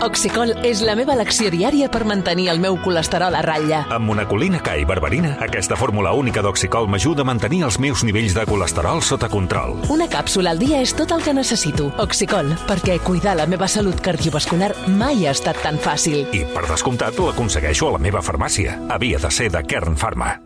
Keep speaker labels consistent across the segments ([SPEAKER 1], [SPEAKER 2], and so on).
[SPEAKER 1] Oxicol és la meva elecció diària per mantenir el meu colesterol a ratlla.
[SPEAKER 2] Amb monacolina K i berberina, aquesta fórmula única d'Oxicol m'ajuda a mantenir els meus nivells de colesterol sota control.
[SPEAKER 1] Una càpsula al dia és tot el que necessito. Oxicol, perquè cuidar la meva salut cardiovascular mai ha estat tan fàcil.
[SPEAKER 2] I, per descomptat, l'aconsegueixo a la meva farmàcia. Havia de ser de Kern Pharma.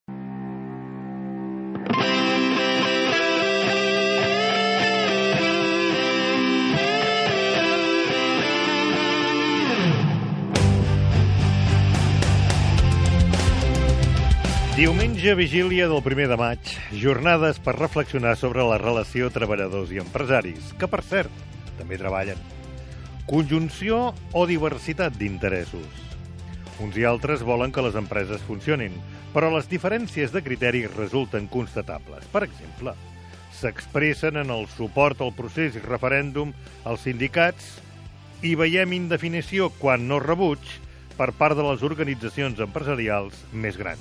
[SPEAKER 3] Diumenge, vigília del 1 de maig, jornades per reflexionar sobre la relació treballadors i empresaris, que, per cert, també treballen. Conjunció o diversitat d'interessos. Uns i altres volen que les empreses funcionin, però les diferències de criteri resulten constatables. Per exemple, s'expressen en el suport al procés i referèndum als sindicats i veiem indefinició, quan no rebuig, per part de les organitzacions empresarials més grans.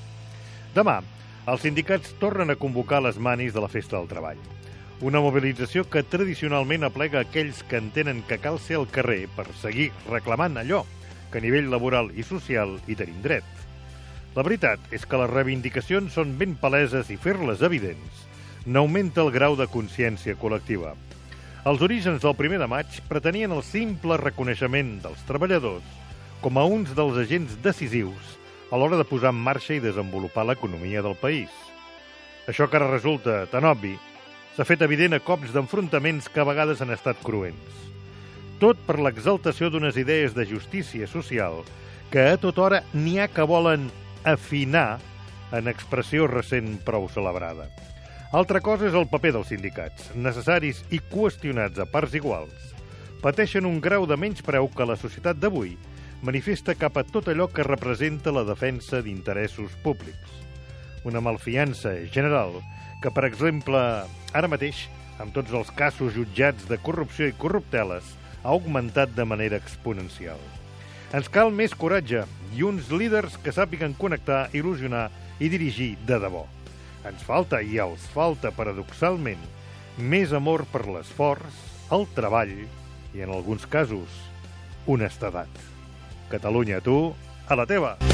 [SPEAKER 3] Demà, els sindicats tornen a convocar les manis de la Festa del Treball. Una mobilització que tradicionalment aplega aquells que entenen que cal ser al carrer per seguir reclamant allò que a nivell laboral i social hi tenim dret. La veritat és que les reivindicacions són ben paleses i fer-les evidents n'augmenta el grau de consciència col·lectiva. Els orígens del 1 de maig pretenien el simple reconeixement dels treballadors com a uns dels agents decisius a l'hora de posar en marxa i desenvolupar l'economia del país. Això que ara resulta tan obvi s'ha fet evident a cops d'enfrontaments que a vegades han estat cruents. Tot per l'exaltació d'unes idees de justícia social que a tota hora n'hi ha que volen afinar en expressió recent prou celebrada. Altra cosa és el paper dels sindicats, necessaris i qüestionats a parts iguals. Pateixen un grau de menyspreu que la societat d'avui manifesta cap a tot allò que representa la defensa d'interessos públics. Una malfiança general que, per exemple, ara mateix, amb tots els casos jutjats de corrupció i corrupteles, ha augmentat de manera exponencial. Ens cal més coratge i uns líders que sàpiguen connectar, il·lusionar i dirigir de debò. Ens falta, i els falta paradoxalment, més amor per l'esforç, el treball i, en alguns casos, honestedat. Catalunya, tu, a la teva!